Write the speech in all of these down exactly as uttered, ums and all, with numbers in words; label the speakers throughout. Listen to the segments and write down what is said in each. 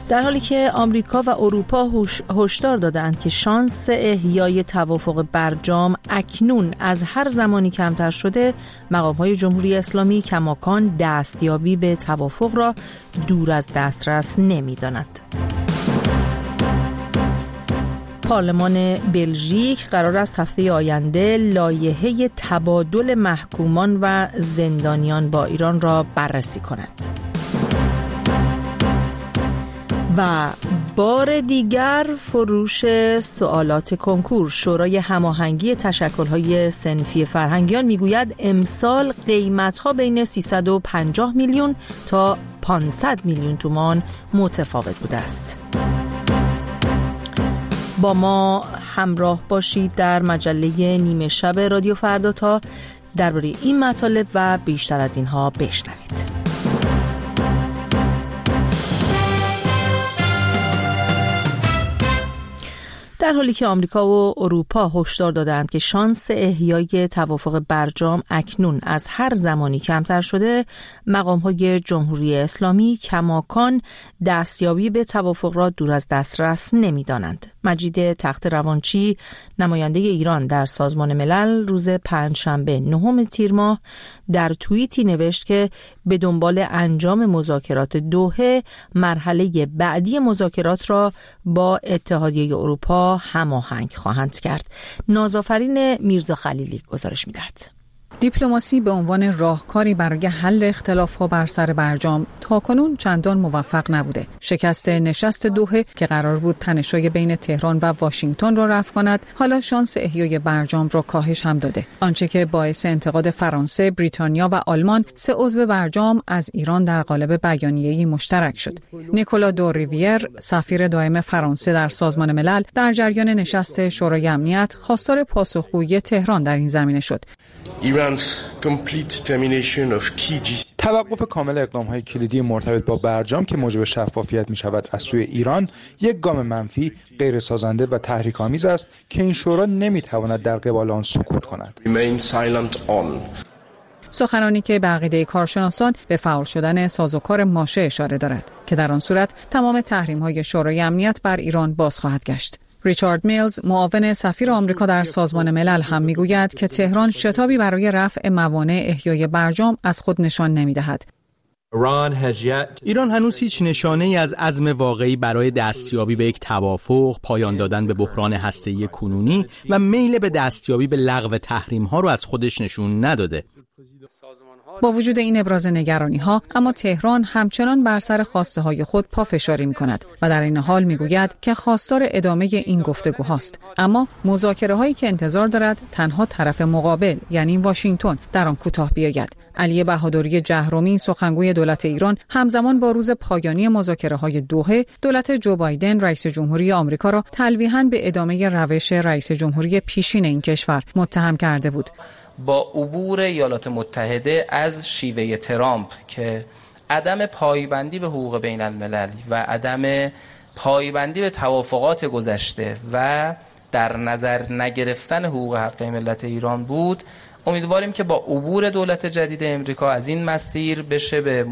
Speaker 1: در حالی که آمریکا و اروپا هشدار دادند که شانس احیای توافق برجام اکنون از هر زمانی کمتر شده، مقام‌های جمهوری اسلامی کماکان دستیابی به توافق را دور از دسترس نمی‌دانند. پارلمان بلژیک قرار است هفته آینده لایحه تبادل محکومان و زندانیان با ایران را بررسی کند. و بار دیگر فروش سوالات کنکور. شورای هماهنگی تشکل‌های صنفی فرهنگیان میگوید امسال قیمت‌ها بین سیصد و پنجاه میلیون تا پانصد میلیون تومان متفاوت بوده است. با ما همراه باشید در مجله نیمه شب رادیو فردا تا درباره این مطالب و بیشتر از اینها بشنوید. در حالی که آمریکا و اروپا هشدار دادند که شانس احیای توافق برجام اکنون از هر زمانی کمتر شده، مقام‌های جمهوری اسلامی کماکان دستیابی به توافق را دور از دسترس نمی‌دانند. مجید تخت روانچی، نماینده ایران در سازمان ملل، روز پنجشنبه نهم تیر ماه در توییتی نوشت که به دنبال انجام مذاکرات دوحه، مرحله بعدی مذاکرات را با اتحادیه اروپا هماهنگ خواهند کرد. نازآفرین میرزا خلیلی گزارش می‌دهد.
Speaker 2: دیپلماسی به عنوان راهکاری برای حل اختلاف‌ها بر سر برجام تاکنون چندان موفق نبوده. شکست نشست دوحه که قرار بود تنش‌های بین تهران و واشنگتن را رفع کند، حالا شانس احیای برجام را کاهش هم داده. آنچه که باعث انتقاد فرانسه، بریتانیا و آلمان، سه عضو برجام، از ایران در قالب بیانیه‌ای مشترک شد. نیکولا دو ریویر، سفیر دائم فرانسه در سازمان ملل، در جریان نشست شورای امنیت خواستار پاسخگویی تهران در این زمینه شد.
Speaker 3: توقف کامل اقدام‌های کلیدی مرتبط با برجام که موجب شفافیت می‌شود از سوی ایران، یک گام منفی، غیر سازنده و تحریک‌آمیز است که این شورا نمی‌تواند در قبال آن سکوت کند.
Speaker 2: سخنانی که به عقیده کارشناسان به فعال شدن سازوکار ماشه اشاره دارد که در آن صورت تمام تحریم‌های شورای امنیت بر ایران باز خواهد گشت. ریچارد میلز، معاون سفیر آمریکا در سازمان ملل، هم میگوید که تهران شتابی برای رفع موانع احیای برجام از خود نشان نمی‌دهد.
Speaker 4: ایران هنوز هیچ نشانه‌ای از عزم واقعی برای دستیابی به یک توافق، پایان دادن به بحران هسته‌ای کنونی و میل به دستیابی به لغو تحریم‌ها رو از خودش نشون نداده.
Speaker 2: با وجود این ابراز نگرانی‌ها، اما تهران همچنان بر سر خواسته‌های خود پافشاری می‌کند و در این حال می‌گوید که خواستار ادامه این گفتگوهاست. اما مذاکره‌هایی که انتظار دارد تنها طرف مقابل، یعنی واشنگتن، در آن کوتاه بیاید. علی بهادری جهرومی، سخنگوی دولت ایران، همزمان با روز پایانی مذاکره‌های دوحه، دولت جو بایدن رئیس جمهوری آمریکا را تلویحاً به ادامه روش رئیس جمهوری پیشین این کشور متهم کرده بود.
Speaker 5: با عبور ایالات متحده از شیوه ترامپ که عدم پایبندی به حقوق بین الملل و عدم پایبندی به توافقات گذشته و در نظر نگرفتن حقوق حق ملت ایران بود، امیدواریم که با عبور دولت جدید امریکا از این مسیر بشه به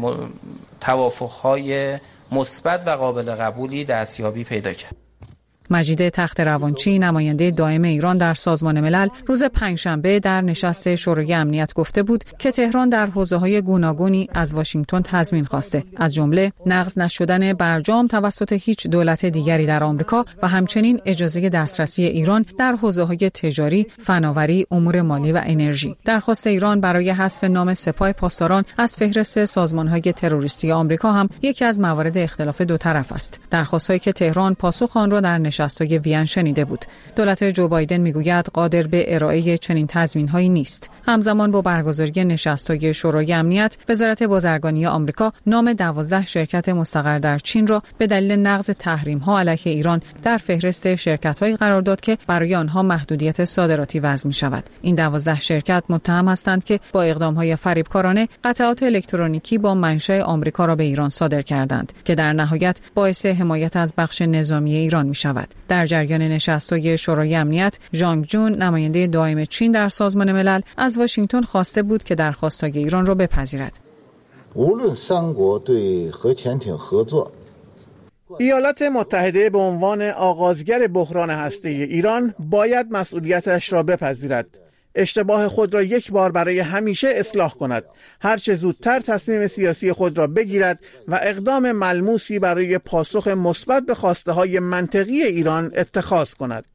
Speaker 5: توافقهای مثبت و قابل قبولی دستیابی پیدا کرد.
Speaker 2: مجید تخت روانچی، نماینده دائم ایران در سازمان ملل، روز پنجشنبه در نشست شورای امنیت گفته بود که تهران در حوزه‌های گوناگونی از واشنگتن تضمین خواسته، از جمله نقض نشدن برجام توسط هیچ دولت دیگری در آمریکا و همچنین اجازه دسترسی ایران در حوزه‌های تجاری، فناوری، امور مالی و انرژی. درخواست ایران برای حذف نام سپاه پاسداران از فهرست سازمان‌های تروریستی آمریکا هم یکی از موارد اختلاف دو طرف است. درخواست‌هایی که تهران پاسخ آن را در نشست‌های وین شنیده بود. دولت جو بایدن میگوید قادر به ارائه چنین تضمین‌هایی نیست. همزمان با برگزاری نشست‌های شورای امنیت، وزارت بازرگانی آمریکا نام دوازده شرکت مستقر در چین را به دلیل نقض تحریم‌ها علیه ایران در فهرست شرکت‌هایی قرار داد که برای آنها محدودیت صادراتی وضع می‌شود. این دوازده شرکت متهم هستند که با اقدام‌های فریبکارانه قطعات الکترونیکی با منشأ آمریکا را به ایران صادر کردند که در نهایت باعث حمایت از بخش نظامی ایران می‌شود. در جریان نشست‌های شورای امنیت، ژانگ جون، نماینده دائم چین در سازمان ملل، از واشنگتن خواسته بود که درخواست‌های ایران را بپذیرد.
Speaker 6: ایالات متحده به عنوان آغازگر بحران هسته‌ای ایران باید مسئولیتش را بپذیرد. اشتباه خود را یک بار برای همیشه اصلاح کند. هر چه زودتر تصمیم سیاسی خود را بگیرد و اقدام ملموسی برای پاسخ مثبت به خواسته‌های منطقی ایران اتخاذ کند.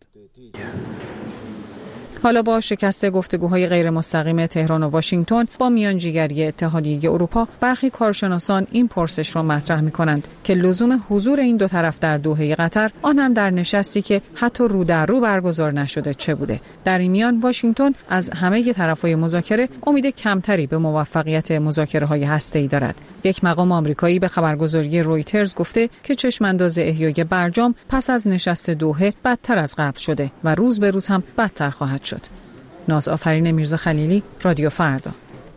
Speaker 2: حالا با شکست گفتگوهای غیر مستقیم تهران و واشنگتن با میانجیگری اتحادیه اروپا، برخی کارشناسان این پرسش را مطرح می‌کنند که لزوم حضور این دو طرف در دوحه قطر، آن هم در نشستی که حتی رو در رو برگزار نشده، چه بوده؟ در این میان واشنگتن از همه طرف‌های مذاکره امید کمتری به موفقیت مذاکره‌های هسته‌ای دارد. یک مقام آمریکایی به خبرگزاری رویترز گفته که چشم‌انداز احیای برجام پس از نشست دوحه بدتر از قبل شده و روز به روز هم بدتر خواهد شد. ناز آفرین میرزا خلیلی، رادیو فردا.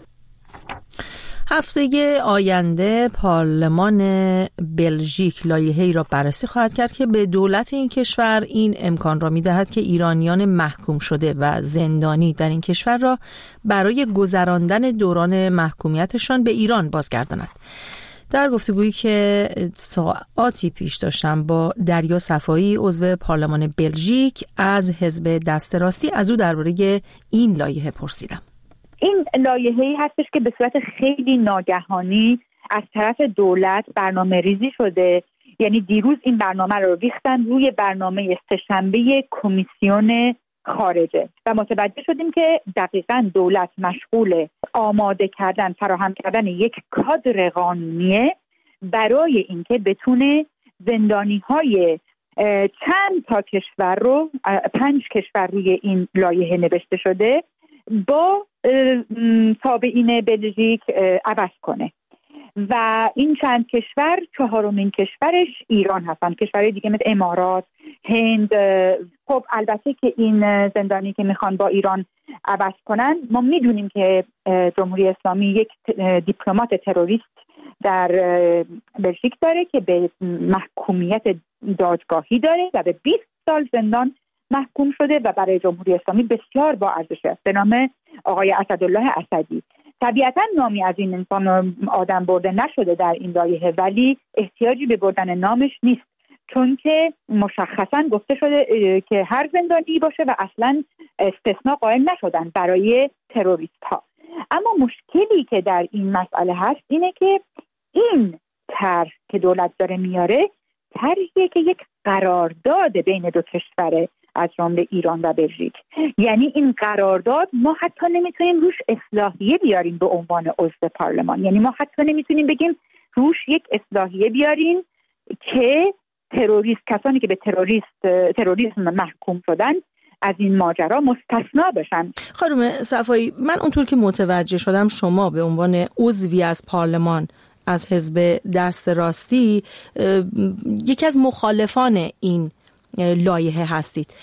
Speaker 1: هفته آینده پارلمان بلژیک لایحه‌ای را بررسی خواهد کرد که به دولت این کشور این امکان را می‌دهد که ایرانیان محکوم شده و زندانی در این کشور را برای گذراندن دوران محکومیتشان به ایران بازگرداند. در گفتگویی که ساعاتی پیش داشتم با دریا صفایی، عضو پارلمان بلژیک از حزب دست راستی، از او درباره این لایحه پرسیدم.
Speaker 7: این لایحه‌ای هستش که به صورت خیلی ناگهانی از طرف دولت برنامه ریزی شده. یعنی دیروز این برنامه رو ریختن روی برنامه سه‌شنبه کمیسیون خارجه و متوجه شدیم که دقیقاً دولت مشغول آماده کردن، فراهم کردن یک کادر قانونیه برای اینکه بتونه زندانی‌های چند تا کشور رو، پنج کشور روی این لایحه نوشته شده، با تابعین بلژیک عوض کنه. و این چند کشور، چهارمین کشورش ایران هستن. کشورهای دیگه مثل امارات، هند. خب البته که این زندانی که میخوان با ایران عوض کنن، ما میدونیم که جمهوری اسلامی یک دیپلمات تروریست در بلژیک داره که به محکومیت دادگاهی داره و به بیست سال زندان محکوم شده و برای جمهوری اسلامی بسیار با ارزشه، به نام آقای اسدالله اسدی. طبیعتا نامی از این انسان آدم برده نشده در این لایحه، ولی احتیاجی به بردن نامش نیست، چون که مشخصا گفته شده که هر زندانی باشه و اصلا استثناء قائل نشدن برای تروریست ها. اما مشکلی که در این مسئله هست اینه که این طرح که دولت داره میاره طرحیه که یک قرارداد بین دو کشوره، از جمله ایران و بلژیک. یعنی این قرارداد ما حتی نمیتونیم روش اصلاحیه بیاریم به عنوان عضو پارلمان. یعنی ما حتی نمیتونیم بگیم روش یک اصلاحیه بیاریم که تروریست، کسانی که به تروریست تروریسم محکوم شدن، از این ماجرا مستثنا بشن.
Speaker 1: خانم صفایی، من اونطور که متوجه شدم شما به عنوان عضوی از پارلمان از حزب دست راستی یکی از مخالفان این لایحه هستید،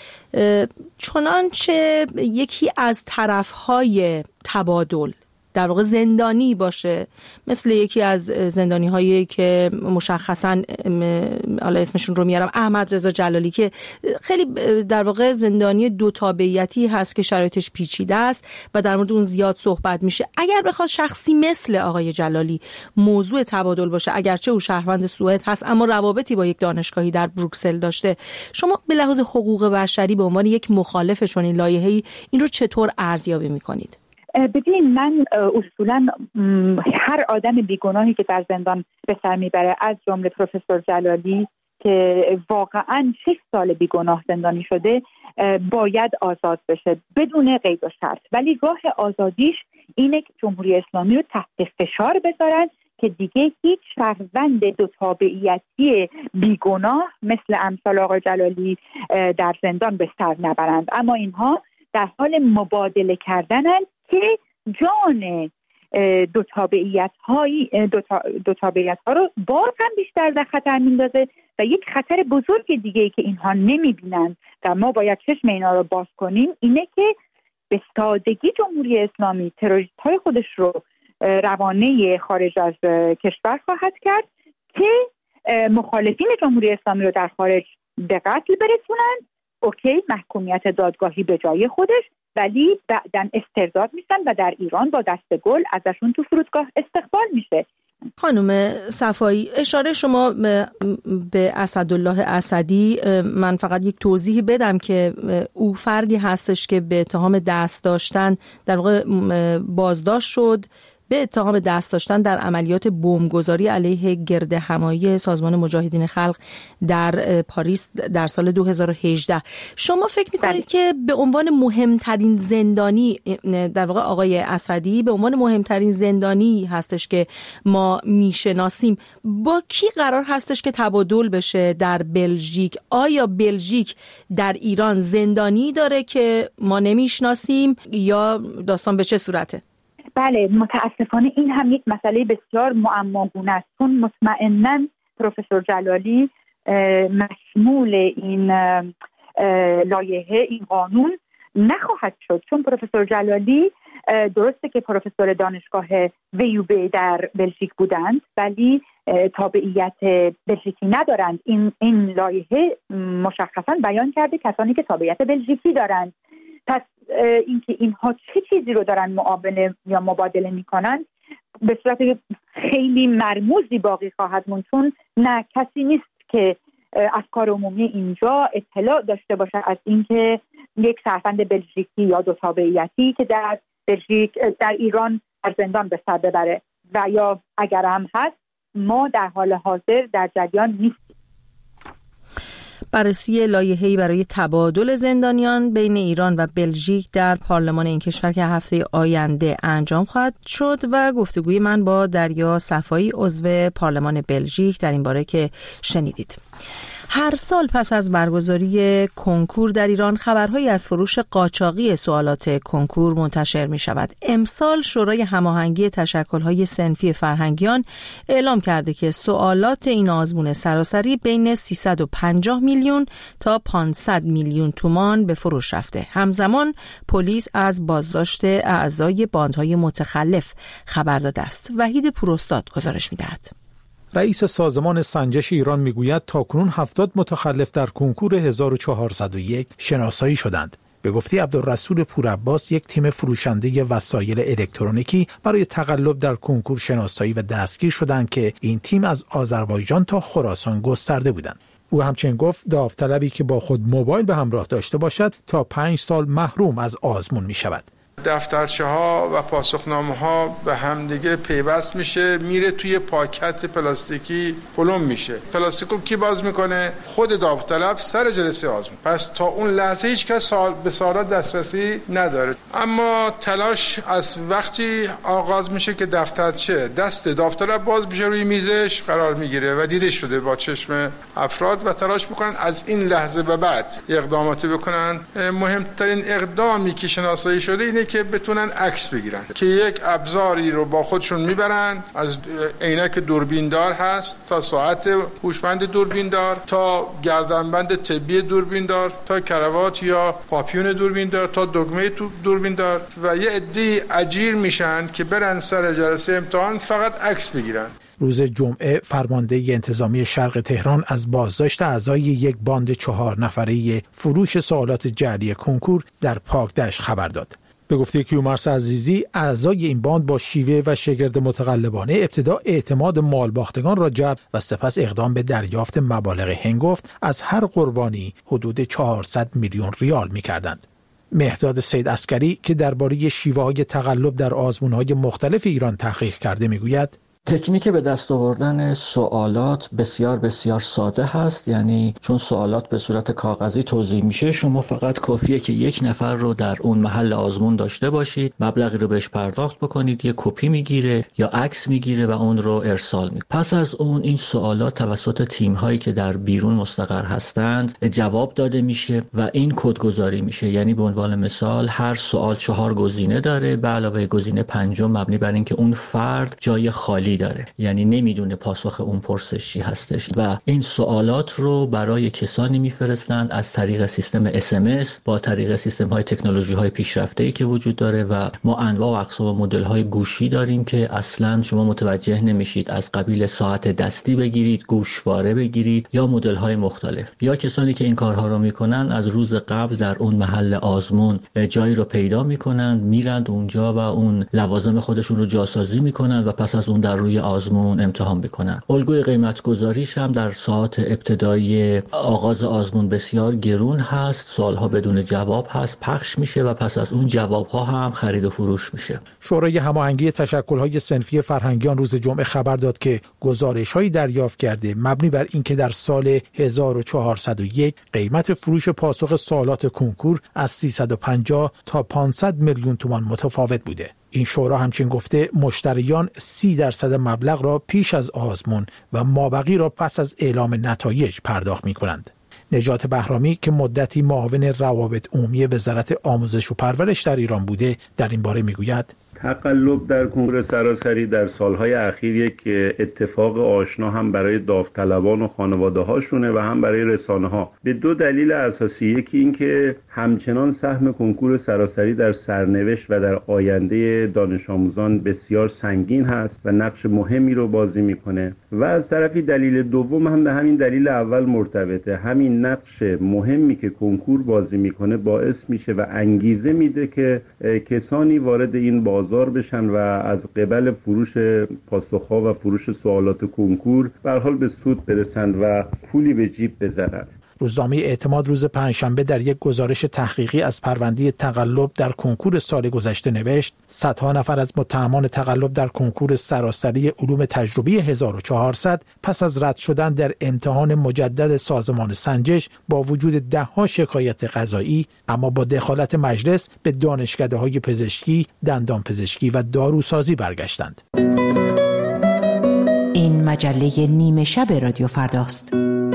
Speaker 1: چنانچه یکی از طرفهای تبادل در واقع زندانی باشه، مثل یکی از زندانی هایی که مشخصا حالا اسمشون رو میارم، احمد رضا جلالی، که خیلی در واقع زندانی دو تابعیتی هست که شرایطش پیچیده است و در مورد اون زیاد صحبت میشه. اگر بخواد شخصی مثل آقای جلالی موضوع تبادل باشه، اگرچه او شهروند سوئد هست اما روابطی با یک دانشگاهی در بروکسل داشته، شما به لحاظ حقوق بشری به عنوان یک مخالفشون این لایحه‌ای این رو چطور ارزیابی میکنید؟
Speaker 7: ببین، من اصولا هر آدم بیگناهی که در زندان به سر میبره، از جمله پروفسور جلالی که واقعا شش سال بیگناه زندانی شده، باید آزاد بشه بدون قید و شرط. ولی راه آزادیش اینه که جمهوری اسلامی رو تحت فشار بذارن که دیگه هیچ شهروند دو تابعیتی بیگناه مثل امثال آقای جلالی در زندان به سر نبرند. اما اینها در حال مبادله کردنن که جان دو تابعیت های دو, تا، دو تابعیت ها رو باز هم بیشتر در خطر میندازه و یک خطر بزرگ دیگه ای که اینها نمیبینن و ما باید چشم اینا رو باز کنیم اینه که به سادگی جمهوری اسلامی تروریست های خودش رو روانه خارج از کشور خواهد کرد که مخالفین جمهوری اسلامی رو در خارج به قتل برسونن. اوکی، محکومیت دادگاهی به جای خودش، ولی بعدن استرداد میشن و در ایران با دست گل ازشون تو فرودگاه استقبال میشه.
Speaker 1: خانم صفایی، اشاره شما به اسدالله اسدی، من فقط یک توضیح بدم که او فردی هستش که به اتهام دست داشتن در واقع بازداشت شد به اتهام دست داشتن در عملیات بمبگذاری علیه گرد همایی سازمان مجاهدین خلق در پاریس در سال دو هزار و هجده. شما فکر می‌کنید که به عنوان مهمترین زندانی، در واقع آقای اسدی به عنوان مهمترین زندانی هستش که ما میشناسیم، با کی قرار هستش که تبادل بشه در بلژیک؟ آیا بلژیک در ایران زندانی داره که ما نمیشناسیم یا داستان به چه صورته؟
Speaker 7: بله، متاسفانه این هم یک مسئله بسیار معماگونه است، چون مطمئناً پروفسور جلالی مشمول این لایحه، این قانون نخواهد شد، چون پروفسور جلالی درسته که پروفسور دانشگاه ویوبه در بلژیک بودند ولی تابعیت بلژیکی ندارند. این این لایحه مشخصاً بیان کرده کسانی که تابعیت بلژیکی دارند. پس اینکه اینها چه چیزی رو دارن معامله یا مبادله میکنن به صورت خیلی مرموزی باقی خواهد موند، چون نه کسی نیست که افکار عمومی اینجا اطلاع داشته باشه از اینکه یک شهروند بلژیکی یا دو تابعیتی که در بلژیک در ایران در زندان به سر ببره و یا اگر هم هست ما در حال حاضر در جریان نیستیم.
Speaker 1: بررسی لایحه‌ای برای تبادل زندانیان بین ایران و بلژیک در پارلمان این کشور که هفته آینده انجام خواهد شد و گفتگوی من با دریا صفایی عضو پارلمان بلژیک در این باره که شنیدید. هر سال پس از برگزاری کنکور در ایران خبرهایی از فروش قاچاقی سوالات کنکور منتشر می شود. امسال شورای هماهنگی تشکل‌های صنفی فرهنگیان اعلام کرده که سوالات این آزمون سراسری بین سیصد و پنجاه میلیون تا پانصد میلیون تومان به فروش رفته. همزمان پلیس از بازداشت اعضای باندهای متخلف خبر داده است. وحید پوراستاد گزارش می‌دهد.
Speaker 8: رئیس سازمان سنجش ایران میگوید تاکنون هفتاد متخلف در کنکور هزار و چهارصد و یک شناسایی شدند. به گفته عبدالرسول پورعباس، یک تیم فروشنده وسایل الکترونیکی برای تقلب در کنکور شناسایی و دستگیر شدند که این تیم از آذربایجان تا خراسان گسترده بودند. او همچنین گفت داوطلبی که با خود موبایل به همراه داشته باشد تا پنج سال محروم از آزمون می شود.
Speaker 9: دفترچه ها و پاسخنامه ها به همدیگه پیوست میشه، میره توی پاکت پلاستیکی پلم میشه. پلاستیکو کی باز میکنه؟ خود داوطلب سر جلسه آزمون. پس تا اون لحظه هیچ کس به سوالات دسترسی نداره. اما تلاش از وقتی آغاز میشه که دفترچه دست داوطلب باز میشه روی میزش قرار میگیره و دیده شده با چشم افراد و تلاش میکنن از این لحظه به بعد اقداماتی بکنن. مهمترین اقدامی که شناسایی شده اینه که بتونن عکس بگیرن، که یک ابزاری رو با خودشون میبرن، از عینک دوربیندار هست تا ساعت هوشمند دوربیندار تا گردنبند طبی دوربیندار تا کراوات یا پاپیون دوربیندار تا دگمه دوربیندار و یه عده اجیر میشن که برن سر جلسه امتحان فقط عکس بگیرن.
Speaker 8: روز جمعه فرمانده انتظامی شرق تهران از بازداشت اعضای یک باند چهار نفره فروش سوالات جعلی کنکور در پاکدشت خبر داد. به گفته کیومرث عزیزی، اعضای این باند با شیوه و شگرد متقلبانه ابتدا اعتماد مالباختگان را جلب و سپس اقدام به دریافت مبالغ هنگفت از هر قربانی حدود چهارصد میلیون ریال می‌کردند. مهرداد سید عسکری که درباره شیوه‌های تقلب در آزمون‌های مختلف ایران تحقیق کرده میگوید
Speaker 10: تکنیک به دست آوردن سوالات بسیار بسیار ساده هست، یعنی چون سوالات به صورت کاغذی توزیع میشه، شما فقط کافیه که یک نفر رو در اون محل آزمون داشته باشید، مبلغی رو بهش پرداخت بکنید، یک کپی میگیره یا عکس میگیره و اون رو ارسال میکنه. پس از اون این سوالات توسط تیم هایی که در بیرون مستقر هستند جواب داده میشه و این کدگذاری میشه. یعنی به عنوان مثال هر سوال چهار گزینه داره، به علاوه گزینه پنجم مبنی بر اینکه اون فرد جای خالی داره، یعنی نمیدونه پاسخ اون پرسش چی هستش و این سوالات رو برای کسانی میفرستند از طریق سیستم اس ام اس، با طریق سیستم های تکنولوژی های پیشرفته‌ای که وجود داره و ما انواع و اقسام مدل های گوشی داریم که اصلا شما متوجه نمیشید، از قبیل ساعت دستی بگیرید، گوشواره بگیرید یا مدل های مختلف. یا کسانی که این کارها رو میکنن از روز قبل در اون محل آزمون جایی رو پیدا میکنن، میرند اونجا و اون لوازم خودشون رو جاسازی میکنن و پس از اون در روی روی آزمون امتحان بکنن. الگوی قیمت گذاریش هم در ساعات ابتدایی آغاز آزمون بسیار گرون هست، سوالها بدون جواب هست، پخش میشه و پس از اون جوابها هم خرید و فروش میشه.
Speaker 8: شورای هماهنگی تشکل‌های صنفی فرهنگیان روز جمعه خبر داد که گزارش‌هایی دریافت کرده مبنی بر اینکه در سال هزار و چهارصد و یک قیمت فروش پاسخ سوالات کنکور از سیصد و پنجاه تا پانصد میلیون تومان متفاوت بوده. این شورا همچنین گفته مشتریان سی درصد مبلغ را پیش از آزمون و مابقی را پس از اعلام نتایج پرداخت می‌کنند. نجات بهرامی که مدتی معاون روابط عمومی وزارت آموزش و پرورش در ایران بوده در این باره میگوید
Speaker 11: تقلب در کنکور سراسری در سالهای اخیر یک اتفاق آشنا هم برای داوطلبان و خانواده هاشونه و هم برای رسانه ها به دو دلیل اساسی. یکی این که همچنان سهم کنکور سراسری در سرنوشت و در آینده دانش آموزان بسیار سنگین هست و نقش مهمی رو بازی میکنه و از طرفی دلیل دوم هم به همین دلیل اول مرتبطه. همین نقش مهمی که کنکور بازی میکنه باعث میشه و انگیزه میده که کسانی وارد این بازار بشن و از قبل فروش پاسخها و فروش سوالات کنکور به هر حال به سود برسند و پولی به جیب بزنند.
Speaker 8: روزنامه اعتماد روز پنجشنبه در یک گزارش تحقیقی از پرونده تقلب در کنکور سال گذشته نوشت صدها نفر از متهمان تقلب در کنکور سراسری علوم تجربی هزار و چهارصد پس از رد شدن در امتحان مجدد سازمان سنجش با وجود ده‌ها شکایت قضایی اما با دخالت مجلس به دانشکده‌های پزشکی، دندان پزشکی و داروسازی برگشتند.
Speaker 12: این مجله نیمه شب رادیو فرداست.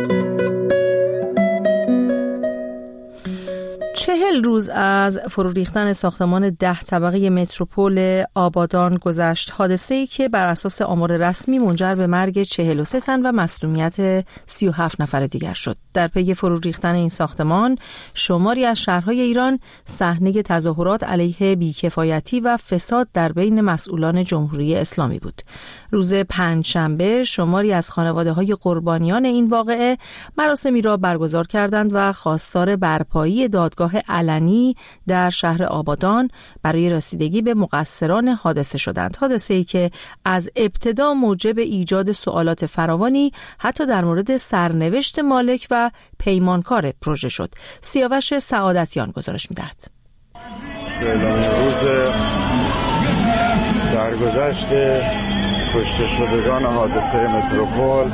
Speaker 1: چهل روز از فرو ریختن ساختمان ده طبقه متروپول آبادان گذشت، حادثه‌ای که بر اساس آمار رسمی منجر به مرگ چهل و سه تن و مصدومیت سی و هفت نفر دیگر شد. در پی فرو ریختن این ساختمان، شماری از شهرهای ایران صحنه تظاهرات علیه بیکفایتی و فساد در بین مسئولان جمهوری اسلامی بود. روز پنجشنبه شماری از خانواده‌های قربانیان این واقعه مراسمی را برگزار کردند و خواستار برپایی دادگاه علنی در شهر آبادان برای رسیدگی به مقصران حادثه شدند. حادثه‌ای که از ابتدا موجب ایجاد سوالات فراوانی حتی در مورد سرنوشت مالک و پیمانکار پروژه شد. سیاوش سعادتیان گزارش می‌دهد.
Speaker 13: روز درگذشت کشته شدگان حادثه متروپول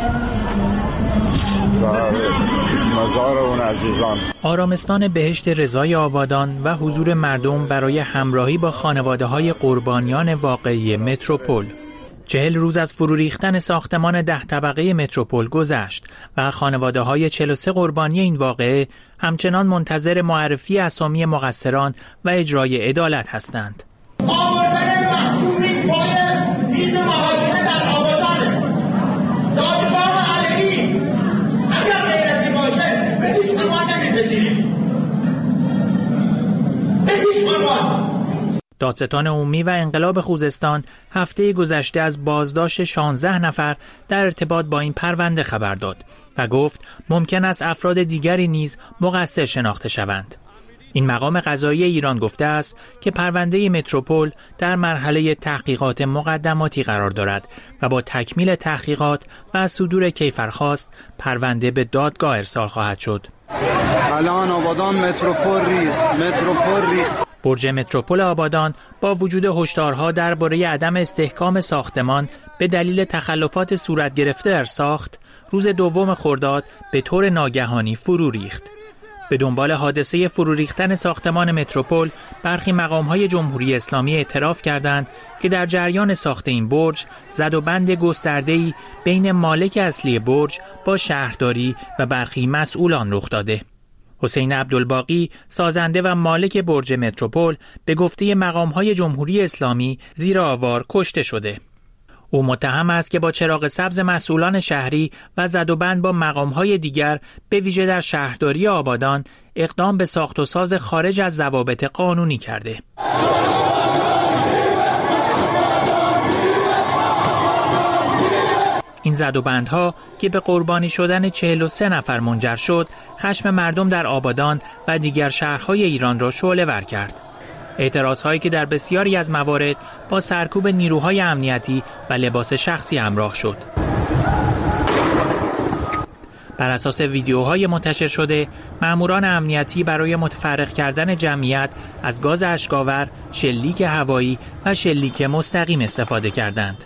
Speaker 13: و مزار اون عزیزان.
Speaker 4: آرامستان بهشت رضای آبادان و حضور مردم برای همراهی با خانواده‌های قربانیان واقعی متروپول. چهل روز از فرو ریختن ساختمان ده طبقه متروپول گذشت و خانواده‌های چهل و سه قربانی این واقعه همچنان منتظر معرفی اسامی مقصران و اجرای عدالت هستند.
Speaker 14: آوردن محکومین باید ریز محاکمه در آبادانه. دادگاه علنی اگر غیرتی باشه به پیش فرمان نمی‌پذیریم. به پیش فرمان.
Speaker 4: دادستان عمومی و انقلاب خوزستان هفته گذشته از بازداشت شانزده نفر در ارتباط با این پرونده خبر داد و گفت ممکن است افراد دیگری نیز مقصر شناخته شوند. این مقام قضایی ایران گفته است که پرونده متروپول در مرحله تحقیقات مقدماتی قرار دارد و با تکمیل تحقیقات و صدور کیفرخواست پرونده به دادگاه ارسال خواهد شد.
Speaker 15: الان آبادان متروپول ریخت متروپول ریخت
Speaker 4: برج متروپول آبادان با وجود هشدارها درباره عدم استحکام ساختمان به دلیل تخلفات صورت گرفته در ساخت، روز دوم خرداد به طور ناگهانی فرو ریخت. به دنبال حادثه فرو ریختن ساختمان متروپول، برخی مقام‌های جمهوری اسلامی اعتراف کردند که در جریان ساخت این برج زد و بند گسترده‌ای بین مالک اصلی برج با شهرداری و برخی مسئولان رخ داده. حسین عبدالباقی، سازنده و مالک برج متروپول، به گفته مقام‌های جمهوری اسلامی زیر آوار کشته شده. او متهم است که با چراغ سبز مسئولان شهری و زدوبند با مقام‌های دیگر به ویژه در شهرداری آبادان اقدام به ساخت و ساز خارج از ضوابط قانونی کرده. این زدوبندها که به قربانی شدن چهل و سه نفر منجر شد، خشم مردم در آبادان و دیگر شهرهای ایران را شعله‌ور کرد. اعتراضهایی که در بسیاری از موارد با سرکوب نیروهای امنیتی و لباس شخصی همراه شد. بر اساس ویدیوهای منتشر شده، ماموران امنیتی برای متفرق کردن جمعیت از گاز اشک‌آور، شلیک هوایی و شلیک مستقیم استفاده کردند.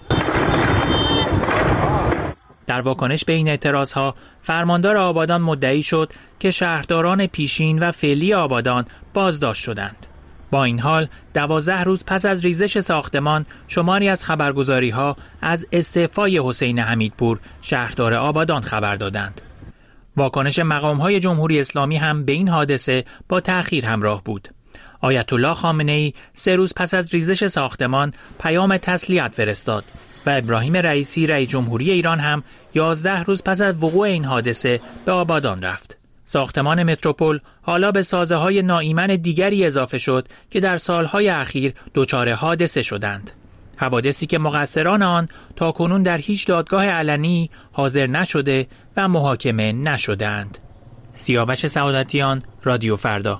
Speaker 4: در واکنش به این اعتراضها، فرماندار آبادان مدعی شد که شهرداران پیشین و فعلی آبادان بازداشت شدند. با این حال، دوازده روز پس از ریزش ساختمان، شماری از خبرگزاری‌ها از استعفای حسین حمیدپور، شهردار آبادان خبر دادند. واکنش مقام‌های جمهوری اسلامی هم به این حادثه با تأخیر همراه بود. آیت الله خامنه‌ای سه روز پس از ریزش ساختمان پیام تسلیت فرستاد و ابراهیم رئیسی رئیس جمهوری ایران هم یازده روز پس از وقوع این حادثه به آبادان رفت. ساختمان متروپول حالا به سازه‌های ناایمن دیگری اضافه شد که در سالهای اخیر دچار حادثه شدند. حوادثی که مقصران آن تاکنون در هیچ دادگاه علنی حاضر نشده و محاکمه نشدند. سیاوش سعادتیان، رادیو فردا.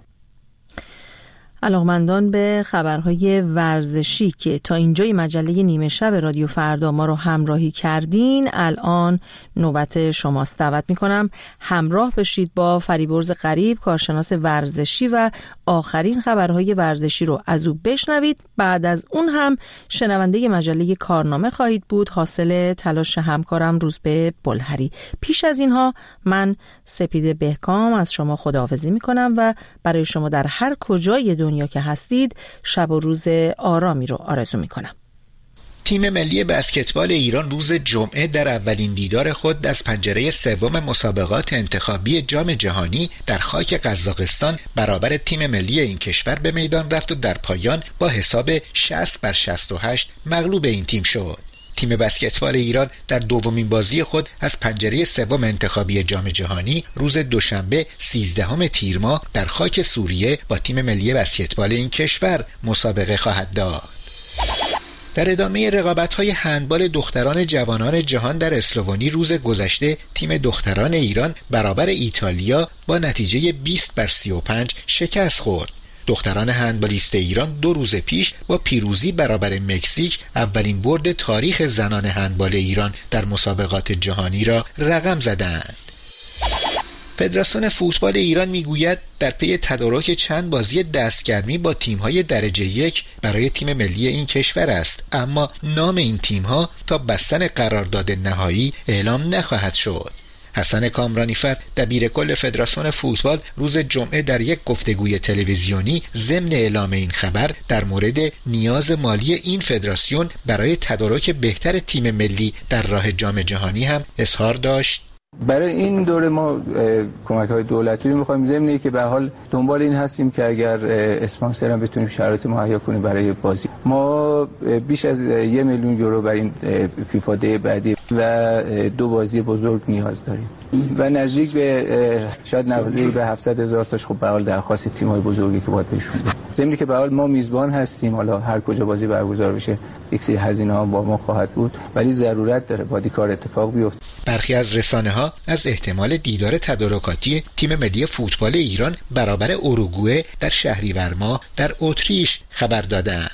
Speaker 1: علاقمندان به خبرهای ورزشی که تا اینجای مجله نیمه شب رادیو فردا ما رو همراهی کردین، الان نوبت شماست. دعوت میکنم همراه بشید با فریبرز غریب، کارشناس ورزشی، و آخرین خبرهای ورزشی رو از او بشنوید. بعد از اون هم شنونده مجله کارنامه خواهید بود، حاصل تلاش همکارم روزبه بلهری. پیش از اینها من سپیده بهکام از شما خداحافظی میکنم و برای شما در هر کجای دنیا که هستید شب و روز آرامی رو آرزو میکنم.
Speaker 16: تیم ملی بسکتبال ایران روز جمعه در اولین دیدار خود از پنجره سوم مسابقات انتخابی جام جهانی در خاک قزاقستان برابر تیم ملی این کشور به میدان رفت و در پایان با حساب شصت بر شصت و هشت مغلوب این تیم شد. تیم بسکتبال ایران در دومین بازی خود از پنجره سوم انتخابی جام جهانی روز دوشنبه سیزدهم تیر ماه در خاک سوریه با تیم ملی بسکتبال این کشور مسابقه خواهد داشت. در ادامه رقابت‌های هندبال دختران جوانان جهان در اسلوونی روز گذشته تیم دختران ایران برابر ایتالیا با نتیجه بیست بر سی و پنج شکست خورد. دختران هندبالیست ایران دو روز پیش با پیروزی برابر مکزیک اولین برد تاریخ زنان هندبال ایران در مسابقات جهانی را رقم زدند. فدراسیون فوتبال ایران میگوید در پی تدارک چند بازی دستگرمی با تیم‌های درجه یک برای تیم ملی این کشور است، اما نام این تیم‌ها تا بستن قرارداد نهایی اعلام نخواهد شد. حسن کامرانیفر دبیر کل فدراسیون فوتبال روز جمعه در یک گفتگوی تلویزیونی ضمن اعلام این خبر در مورد نیاز مالی این فدراسیون برای تدارک بهتر تیم ملی در راه جام جهانی هم اظهار داشت.
Speaker 17: برای این دوره ما کمک‌های دولتی رو می‌خوایم، ضمن که به هر حال دنبال این هستیم که اگر اسپانسر هم بتونیم شرایط مهیا کنیم برای بازی. ما بیش از یک میلیون یورو برای این فیفا دی بعدی و دو بازی بزرگ نیاز داریم و نزدیک به شاید نزدیک به هفتصد هزار تاش خب به حال درخواست تیم‌های بزرگی که باید بهشون بدیم. ضمن که به حال ما میزبان هستیم، حالا هر کجا بازی برگزار بشه یک سری هزینه‌ها با ما خواهد بود، ولی ضرورت داره باید کار اتفاق بیفته.
Speaker 16: برخی از رسانه‌ها از احتمال دیدار تدارکاتی تیم ملی فوتبال ایران برابر اوروگوئه در شهریور ماه در اتریش خبر دادند.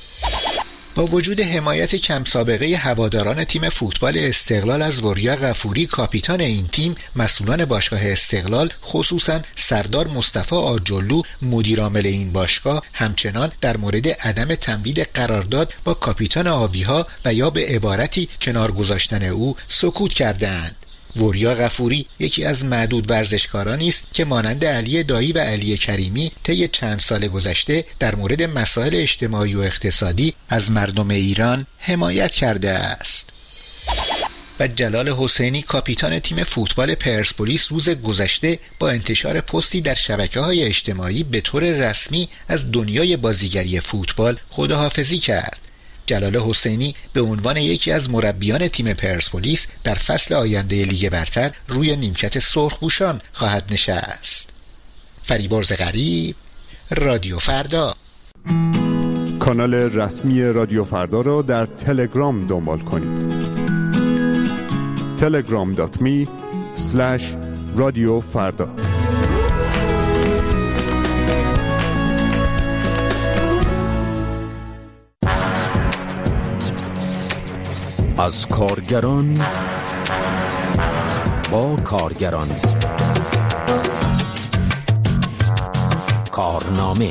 Speaker 16: با وجود حمایت کم سابقه هواداران تیم فوتبال استقلال از وریا غفوری کاپیتان این تیم، مسئولان باشگاه استقلال خصوصا سردار مصطفی آجرلو مدیر عامل این باشگاه همچنان در مورد عدم تمدید قرارداد با کاپیتان آبی‌ها و یا به عبارتی کنار گذاشتن او سکوت کردند. وریا غفوری یکی از معدود ورزشکارانی است که مانند علی دایی و علی کریمی طی چند سال گذشته در مورد مسائل اجتماعی و اقتصادی از مردم ایران حمایت کرده است. و جلال حسینی کاپیتان تیم فوتبال پرسپولیس روز گذشته با انتشار پستی در شبکه‌های اجتماعی به طور رسمی از دنیای بازیگری فوتبال خداحافظی کرد. جلال حسینی به عنوان یکی از مربیان تیم پرسپولیس در فصل آینده لیگ برتر روی نیمکت سرخپوشان خواهد نشست. فریبرز غریب، رادیو فردا.
Speaker 18: کانال رسمی رادیو فردا را در تلگرام دنبال کنید. تلگرام دات می اسلش رادیو فردا.
Speaker 19: از کارگران با کارگران. کارنامه.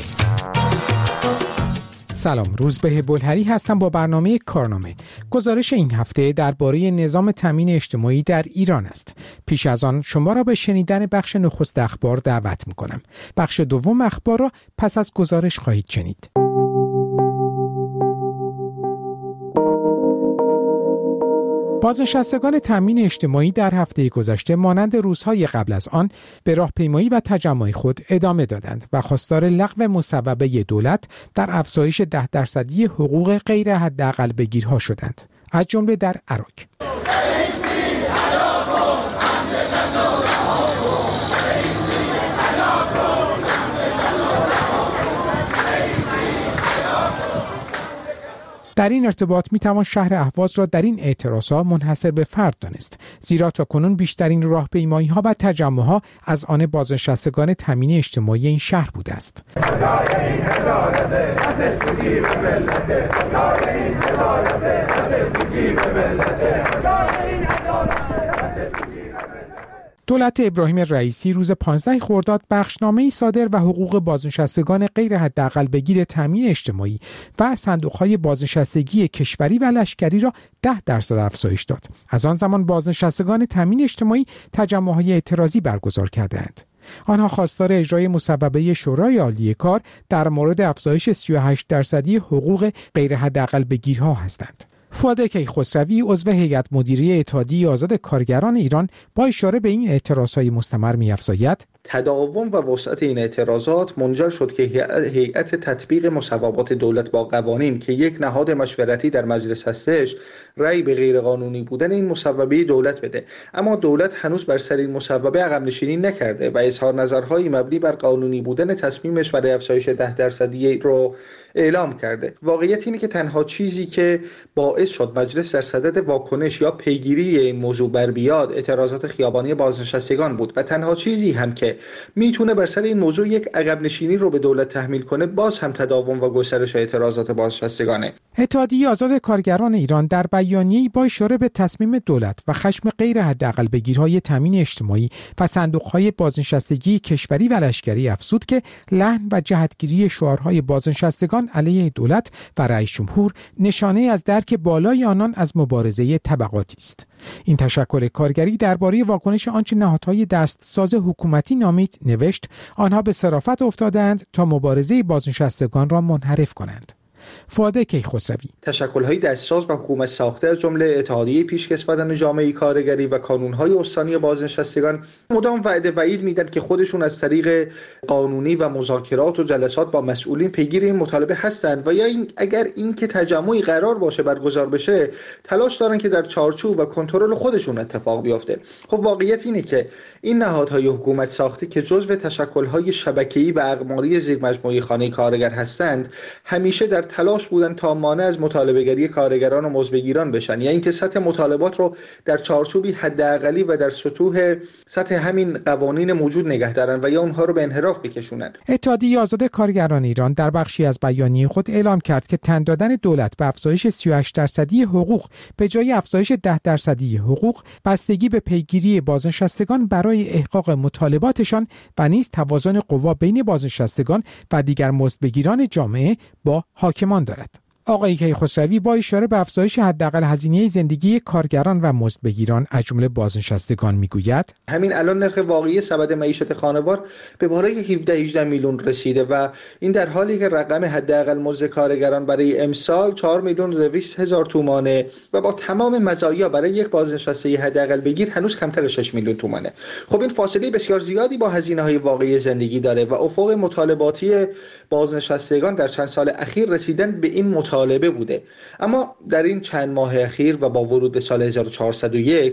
Speaker 20: سلام، روزبه بلهری هستم با برنامه کارنامه. گزارش این هفته درباره نظام تامین اجتماعی در ایران است. پیش از آن شما را به شنیدن بخش نخست اخبار دعوت می‌کنم. بخش دوم اخبار را پس از گزارش خواهید شنید. بازنشستگان تامین اجتماعی در هفته گذشته مانند روزهای قبل از آن به راهپیمایی و تجمع خود ادامه دادند و خواستار لغو مصوبه دولت در افزایش ده درصدی حقوق غیر حداقل بگیرها شدند، از جمله در عراق. در این ارتباط می توان شهر اهواز را در این اعتراضات منحصر به فرد دانست، زیرا تاکنون بیشترین راهپیمایی‌ها و تجمع‌ها از آن بازنشستگان تامین اجتماعی این شهر بوده است. دولت ابراهیم رئیسی روز پانزده خرداد بخشنامه‌ای صادر و حقوق بازنشستگان غیر حداقل بگیر تامین اجتماعی و صندوق‌های بازنشستگی کشوری و لشکری را ده درصد افزایش داد. از آن زمان بازنشستگان تامین اجتماعی تجمع‌های اعتراضی برگزار کردند. آنها خواستار اجرای مصوبه شورای عالی کار در مورد افزایش سی و هشت درصدی حقوق غیر حداقل بگیرها هستند. فؤاد کیخسروی عضو هیئت مدیره اتحادیه آزاد کارگران ایران با اشاره به این اعتراضهای مستمر می‌افزاید:
Speaker 21: تداوم و وسعت این اعتراضات منجر شد که هیئت تطبیق مصوبات دولت با قوانین که یک نهاد مشورتی در مجلس هستش رأی به غیرقانونی بودن این مصوبه دولت بده، اما دولت هنوز بر سر این مصوبه عقب نشینی نکرده و اظهار نظرهای مبنی بر قانونی بودن تصمیمش برای افزایش ده درصدی رو اعلام کرده. واقعیت اینه که تنها چیزی که باعث شد مجلس در صدد واکنش یا پیگیری این موضوع بر بیاد اعتراضات خیابانی بازنشستگان بود و تنها چیزی هم که میتونه بر سر این موضوع یک عقب نشینی رو به دولت تحمیل کنه باز هم تداوم و گسترش اعتراضات بازنشستگانه.
Speaker 20: اتحادیه آزاد کارگران ایران در بیانیه‌ای با اشاره به تصمیم دولت و خشم غیر حداقل بگیرهای تامین اجتماعی و صندوق‌های بازنشستگی کشوری و لشکری افزود که لحن و جهتگیری شعارهای بازنشستگان علیه دولت و رئیس جمهور نشانه از درک بالای آنان از مبارزه طبقاتی است. این تشکل کارگری درباره واکنش آنچه نهادهای دستساز حکومتی نامید نوشت: آنها به صرافت افتادند تا مبارزه بازنشستگان را منحرف کنند. فؤاد کیخسروی:
Speaker 21: تشکل‌های دستساز و حکومت ساخته از جمله اتحادیه پیشکسوتان جامعه کارگری و کانون‌های استانی بازنشستگان مدام وعده وعید میدن که خودشون از طریق قانونی و مذاکرات و جلسات با مسئولین پیگیر این مطالبه هستند و یا این اگر این که تجمعی قرار باشه برگزار بشه تلاش دارن که در چارچوب و کنترل خودشون اتفاق بیفته. خب واقعیت اینه که این نهادهای حکومت ساخته که جزو تشکل‌های شبکه‌ای و اقماری زیرمجموعه خانه کارگر هستند همیشه در تلاش بودن تا مانع از مطالبه‌گری کارگران و مزدبگیران بشن، یا اینکه سطح مطالبات رو در چارچوبی حداقلی و در سطوح سطح همین قوانین موجود نگه دارن و یا اونها رو به انحراف بکشونن.
Speaker 20: اتحادیه آزاد کارگران ایران در بخشی از بیانیه خود اعلام کرد که تن دادن دولت به افزایش سی و هشت درصدی حقوق به جای افزایش ده درصدی حقوق بستگی به پیگیری بازنشستگان برای احقاق مطالباتشان و نیز توازن قوا بین بازنشستگان و دیگر مزدبگیران جامعه با حاکمان دارد. آقای کیخسروی با اشاره به افزایش حداقل هزینه زندگی کارگران و مزدبگیران از جمله بازنشستگان میگوید:
Speaker 21: همین الان نرخ واقعی سبد معیشت خانوار به بالای هفده هجده میلیون رسیده و این در حالی که رقم حداقل مزد کارگران برای امسال چهار میلیون و دویست هزار تومانه و با تمام مزایا برای یک بازنشسته حداقل بگیر هنوز کمتر از شش میلیون تومانه. خب این فاصله بسیار زیادی با هزینه‌های واقعی زندگی داره و افق مطالباتی بازنشستگان در چند سال اخیر رسیدن به این مطالبه بوده. اما در این چند ماه اخیر و با ورود به سال هزار و چهارصد و یک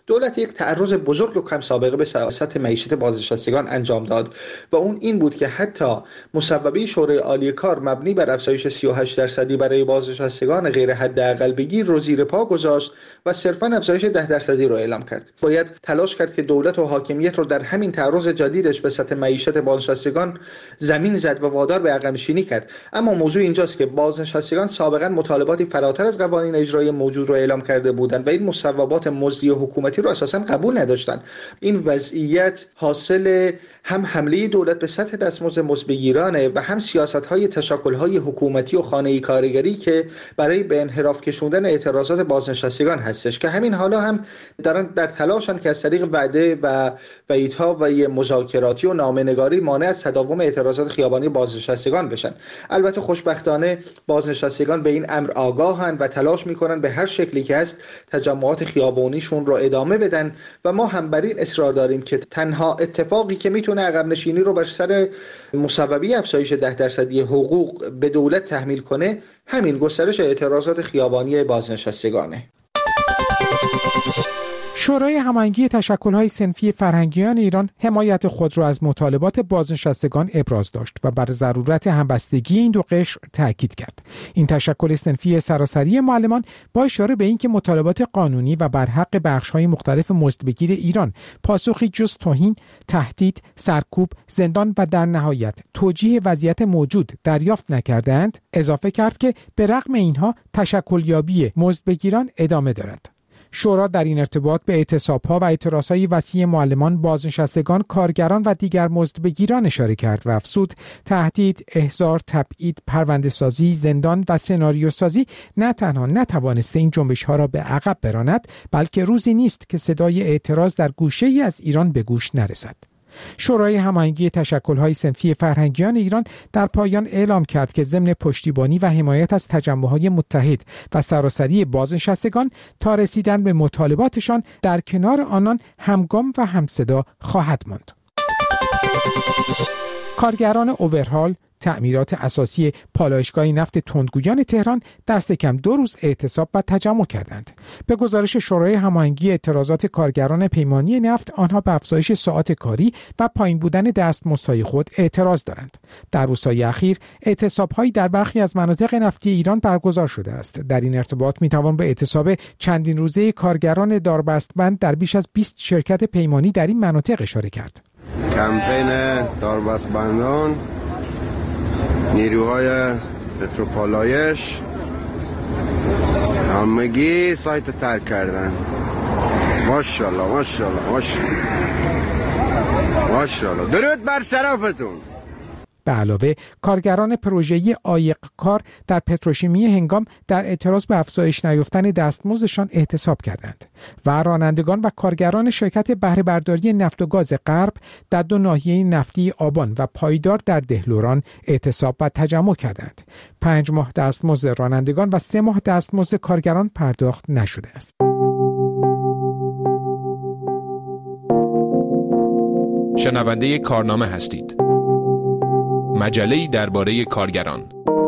Speaker 21: دولت یک تعرض بزرگ و کم سابقه به سیاست معیشت بازنشستگان انجام داد و اون این بود که حتی مصوبه شورای عالی کار مبنی بر افزایش سی و هشت درصدی برای بازنشستگان غیر حداقل بگیر رو زیر پا گذاشت و صرفاً افزایش ده درصدی رو اعلام کرد. باید تلاش کرد که دولت و حاکمیت رو در همین تعرض جدیدش به سطح معیشت بازنشستگان زمین زد و وادار به عقب‌نشینی کرد. اما موضوع اینجاست که بازنشستگان سابقاً مطالباتی فراتر از قوانین اجرایی موجود رو اعلام کرده بودند و این مصوبات مزدی حکومتی رو اساساً قبول نداشتند. این وضعیت حاصل هم حمله دولت به سطح دستمزد مزدبگیرانه و هم سیاست‌های تشکل‌های حکومتی و خانه‌ای کارگری که برای به انحراف کشوندن اعتراضات بازنشستگان هستش که همین حالا هم دارن در تلاشن که از طریق وعده و وعیدها و مذاکراتی و نامه‌نگاری مانع از تداوم اعتراضات خیابانی بازنشستگان بشن. البته خوشبختانه بازنشستگان به این امر آگاهن و تلاش میکنن به هر شکلی که هست تجمعات خیابانیشون رو ادامه بدن و ما هم بر این اصرار داریم که تنها اتفاقی که میتونه عقب نشینی رو بر سر مصوبه افزایش ده درصدی حقوق به دولت تحمیل کنه همین گسترش اعتراضات خیابانی بازنشستگانه.
Speaker 20: شورای هماهنگی تشکل‌های صنفی فرهنگیان ایران حمایت خود را از مطالبات بازنشستگان ابراز داشت و بر ضرورت همبستگی این دو قشر تاکید کرد. این تشکل صنفی سراسری معلمان با اشاره به اینکه مطالبات قانونی و بر حق بخش‌های مختلف مزدبگیر ایران پاسخی جز توهین، تهدید، سرکوب، زندان و در نهایت توجیه وضعیت موجود دریافت نکردند، اضافه کرد که به رغم اینها تشکلیابی مزدبگیران ادامه دارد. شورا در این ارتباط به اعتصاب‌ها و اعتراضهای وسیع معلمان، بازنشستگان، کارگران و دیگر مزدبگیران اشاره کرد و افزود تهدید، احضار، تبعید، پرونده‌سازی، زندان و سناریوسازی نه تنها نتوانسته این جنبش‌ها را به عقب براند، بلکه روزی نیست که صدای اعتراض در گوشه‌ای از ایران به گوش نرسد. شورای هماهنگی تشکل‌های صنفی فرهنگیان ایران در پایان اعلام کرد که ضمن پشتیبانی و حمایت از تجمع‌های متحد و سراسری بازنشستگان تا رسیدن به مطالباتشان در کنار آنان همگام و همصدا خواهد ماند. کارگران اوورهال تعمیرات اساسی پالایشگاه نفت تندگویان تهران دست کم دو روز اعتصاب و تجمع کردند. به گزارش شورای هماهنگی اعتراضات کارگران پیمانی نفت، آنها به افزایش ساعات کاری و پایین بودن دستمزدهای خود اعتراض دارند. در روزهای اخیر اعتصاب‌هایی در برخی از مناطق نفتی ایران برگزار شده است. در این ارتباط میتوان به اعتصاب چندین روزه کارگران داربستبند در بیش از بیست شرکت پیمانی در این مناطق اشاره کرد.
Speaker 3: کمپین داربستبندان، نیروهای پتروپالایش همگی سایت ترک کردن. ماشاءالله ماشاءالله ماشاءالله ماشاءالله، درود بر شرفتون.
Speaker 20: به علاوه کارگران پروژه‌ای عایق کار در پتروشیمی هنگام در اعتراض به افزایش نیافتن دستمزدشان اعتصاب کردند و رانندگان و کارگران شرکت بهره برداری نفت و گاز غرب در دو ناحیه نفتی آبان و پایدار در دهلوران اعتصاب و تجمع کردند. پنج ماه دستمزد رانندگان و سه ماه دستمزد کارگران پرداخت نشده است.
Speaker 22: شنونده کارنامه هستید. مجله‌ای درباره کارگران.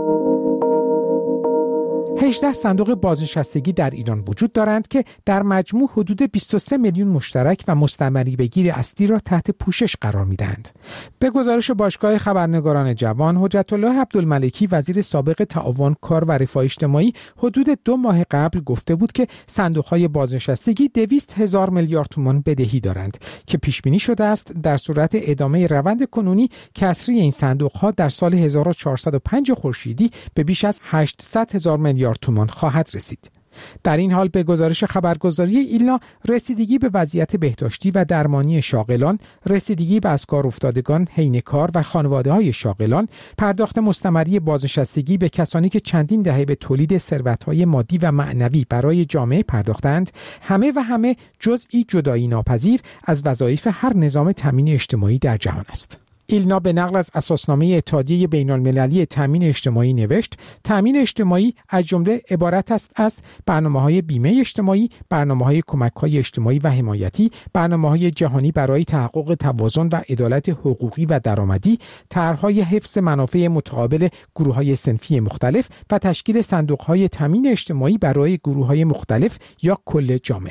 Speaker 20: هجده صندوق بازنشستگی در ایران وجود دارند که در مجموع حدود بیست و سه میلیون مشترک و مستمری بگیر اصلی را تحت پوشش قرار می‌دهند. به گزارش باشگاه خبرنگاران جوان، حجت الله عبدالملکی وزیر سابق تعاون، کار و رفاه اجتماعی حدود دو ماه قبل گفته بود که صندوق‌های بازنشستگی دویست هزار میلیارد تومان بدهی دارند که پیش بینی شده است در صورت ادامه روند کنونی کسری این صندوق‌ها در سال هزار و چهارصد و پنج خورشیدی به بیش از هشتصد هزار میلیارد تومان خواهد رسید. در این حال به گزارش خبرگزاری ایلنا، رسیدگی به وضعیت بهداشتی و درمانی شاغلان، رسیدگی به از کار افتادگان، حین کار و خانواده‌های شاغلان، پرداخت مستمری بازنشستگی به کسانی که چندین دهه به تولید ثروت‌های مادی و معنوی برای جامعه پرداختند، همه و همه جزئی جدایی ناپذیر از وظایف هر نظام تامین اجتماعی در جهان است. ایلنا به نقل از اساسنامه اتحادیه بین‌المللی تامین اجتماعی نوشت: تامین اجتماعی از جمله عبارت است از برنامه‌های بیمه اجتماعی، برنامه‌های کمک‌های اجتماعی و حمایتی، برنامه‌های جهانی برای تحقق توازن و عدالت حقوقی و درآمدی، طرح‌های حفظ منافع متقابل گروه‌های صنفی مختلف و تشکیل صندوق‌های تامین اجتماعی برای گروه‌های مختلف یا کل جامعه.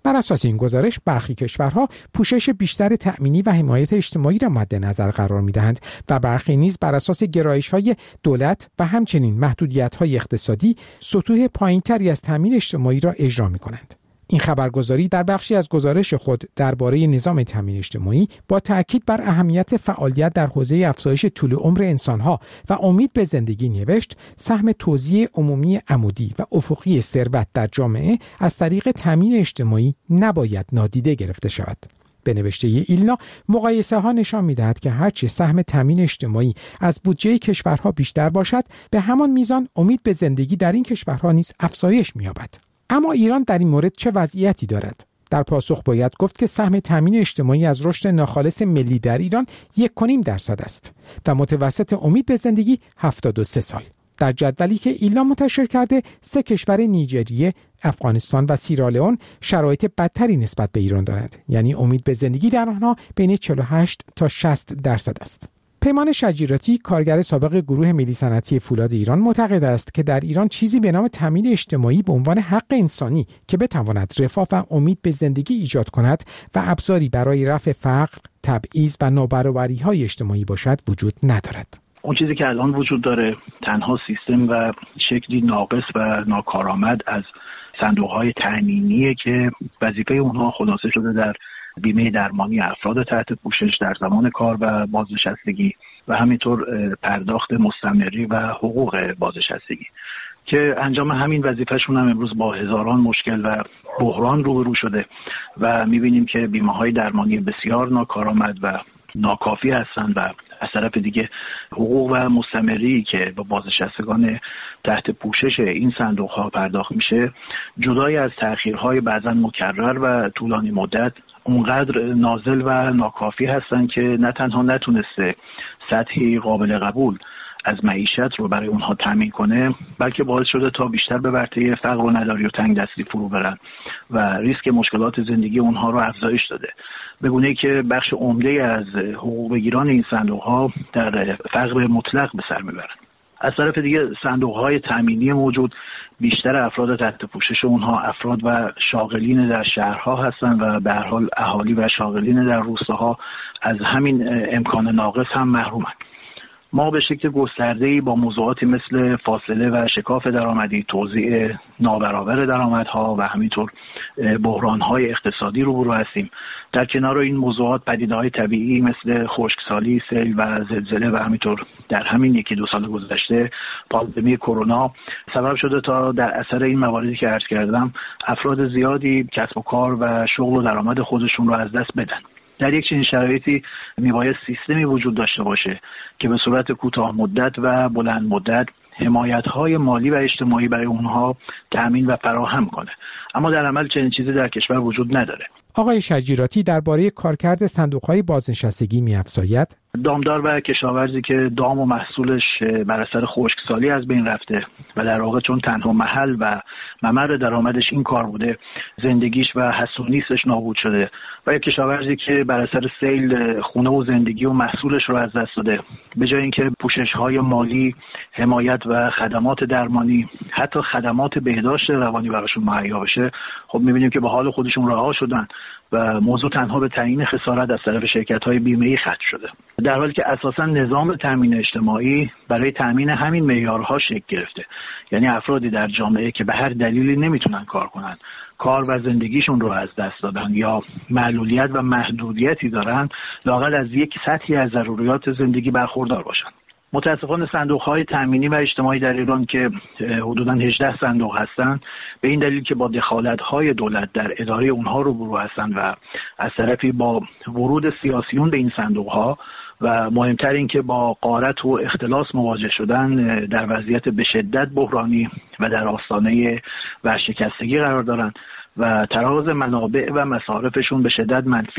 Speaker 20: بر اساس این گزارش برخی کشورها پوشش بیشتر تأمینی و حمایت اجتماعی را مد نظر قرار می‌دهند و برخی نیز بر اساس گرایش‌های دولت و همچنین محدودیت‌های اقتصادی سطوح پایین‌تری از تأمین اجتماعی را اجرا می‌کنند. این خبرگزاری در بخشی از گزارش خود درباره نظام تامین اجتماعی با تأکید بر اهمیت فعالیت در حوزه افزایش طول عمر انسانها و امید به زندگی نوشت سهم توزیع عمومی عمودی و افقی ثروت در جامعه از طریق تامین اجتماعی نباید نادیده گرفته شود. به نوشته ایلنا مقایسه ها نشان می‌دهد که هرچه سهم تامین اجتماعی از بودجه کشورها بیشتر باشد به همان میزان امید به زندگی در این کشورها نیز افزایش می‌یابد. اما ایران در این مورد چه وضعیتی دارد؟ در پاسخ باید گفت که سهم تامین اجتماعی از رشد ناخالص ملی در ایران یک و نیم درصد است و متوسط امید به زندگی هفتاد و سه سال. در جدولی که ایلنا منتشر کرده سه کشور نیجریه، افغانستان و سیرالئون شرایط بدتری نسبت به ایران دارند، یعنی امید به زندگی در آنها بین چهل و هشت تا شصت درصد است. پیمان شجیراتی، کارگر سابق گروه ملی صنعتی فولاد ایران، معتقد است که در ایران چیزی به نام تامین اجتماعی به عنوان حق انسانی که بتواند رفاه و امید به زندگی ایجاد کند و ابزاری برای رفع فقر، تبعیض و نابرابری‌های اجتماعی باشد وجود ندارد.
Speaker 5: اون چیزی که الان وجود داره تنها سیستم و شکلی ناقص و ناکارآمد از صندوق‌های تأمینیه که وظیفه اونها خلاصه شده در بیمه درمانی افراد تحت پوشش در زمان کار و بازنشستگی و همینطور پرداخت مستمری و حقوق بازنشستگی که انجام همین وظیفه‌شون هم امروز با هزاران مشکل و بحران روبرو شده و می‌بینیم که بیمه‌های درمانی بسیار ناکارآمد و ناکافی هستند و از طرف دیگه حقوق و مستمری که با بازنشستگان تحت پوشش این صندوق ها پرداخت میشه جدای از تأخیرهای بعضا مکرر و طولانی مدت اونقدر نازل و ناکافی هستند که نه تنها نتونسته سطحی قابل قبول از معیشت رو برای اونها تامین کنه، بلکه باعث شده تا بیشتر به ورطه فقر و نداری و تنگ دستی فرو برن و ریسک مشکلات زندگی اونها رو افزایش داده، به گونه‌ای که بخش عمده از حقوق بگیران این صندوق‌ها در فقر مطلق به سر میبرن. از طرف دیگه صندوق‌های تأمینی موجود بیشتر افراد تحت پوشش اونها افراد و شاغلین در شهرها هستند و به هر حال اهالی و شاغلین در روستاها از همین امکان ناقص هم محرومند. ما به شکل گسترده‌ای با موضوعاتی مثل فاصله و شکاف درآمدی، توزیع نابرابر درآمدها و همینطور بحران‌های اقتصادی روبرو هستیم. در کنار این موضوعات پدیده‌های طبیعی مثل خشکسالی، سیل و زلزله و همینطور در همین یکی دو سال گذشته پاندمی کرونا سبب شده تا در اثر این مواردی که عرض کردم افراد زیادی کسب و کار و شغل و درآمد خودشون رو از دست بدن. در یک چنین شرایطی میباید سیستمی وجود داشته باشه که به صورت کوتاه مدت و بلند مدت حمایت‌های مالی و اجتماعی برای اونها تأمین و فراهم کنه، اما در عمل چنین چیزی در کشور وجود نداره.
Speaker 20: آقای شجیراتی درباره کارکرد صندوق‌های بازنشستگی می‌افزاید:
Speaker 5: دامدار و کشاورزی که دام و محصولش بر اثر خشکسالی از بین رفته و در واقع چون تنها محل و ممر درآمدش این کار بوده زندگیش و حسونیستش نابود شده و یک کشاورزی که بر اثر سیل خونه و زندگی و محصولش رو از دست داده، به جای اینکه پوشش‌های مالی، حمایت و خدمات درمانی، حتی خدمات بهداشت روانی براشون مهیا بشه، خب می‌بینیم که به حال خودشون رها شدن و موضوع تنها به تعیین خسارت از طرف شرکت‌های بیمه‌ای ختم شده، در حالی که اساساً نظام تامین اجتماعی برای تامین همین معیارها شکل گرفته. یعنی افرادی در جامعه که به هر دلیلی نمیتونن کار کنن، کار و زندگیشون رو از دست دادن یا معلولیت و محدودیتی دارن، لااقل از یک سطحی از ضروریات زندگی برخوردار باشن. متاسفانه صندوق‌های تأمینی و اجتماعی در ایران که حدوداً هجده صندوق هستند، به این دلیل که با دخالت‌های دولت در اداره اونها روبرو هستند و از طرفی با ورود سیاسیون به این صندوق‌ها و مهمتر این که با غارت و اختلاس مواجه شدن، در وضعیت به شدت بحرانی و در آستانه ورشکستگی قرار دارند و تراز منابع و مصارفشون به شدت منفیه.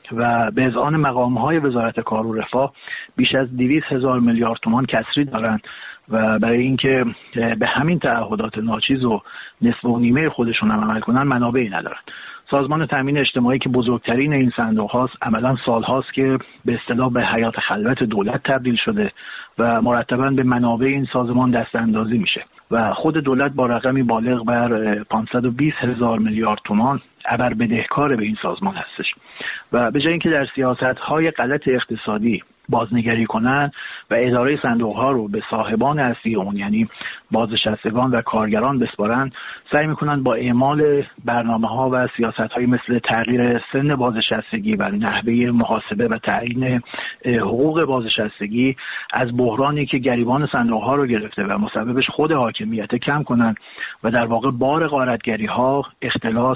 Speaker 5: و به اذعان مقام‌های وزارت کار و رفاه بیش از دویست هزار میلیارد تومان کسری دارند و برای اینکه به همین تعهدات ناچیز و نصف و نیمه خودشون هم عمل کنن منابعی ندارن. سازمان تامین اجتماعی که بزرگترین این صندوق هاست عملا سال هاست که به اصطلاح به حیات خلوت دولت تبدیل شده و مرتباً به منابع این سازمان دست اندازی میشه و خود دولت با رقمی بالغ بر پانصد و بیست هزار میلیارد تومان ابر بدهکار به این سازمان هستش و به جای اینکه در سیاست‌های غلط اقتصادی بازنگری کنند و اداره صندوق‌ها رو به صاحبان اصلی اون یعنی بازنشستگان و کارگران بسپارند، سعی می‌کنند با اعمال برنامه‌ها و سیاست‌های مثل تغییر سن بازنشستگی و نحوه محاسبه و تعیین حقوق بازنشستگی از بحرانی که گریبان صندوق‌ها رو گرفته و مسببش خود حاکمیت کم کنند و در واقع بار غارتگری‌ها، اختلاس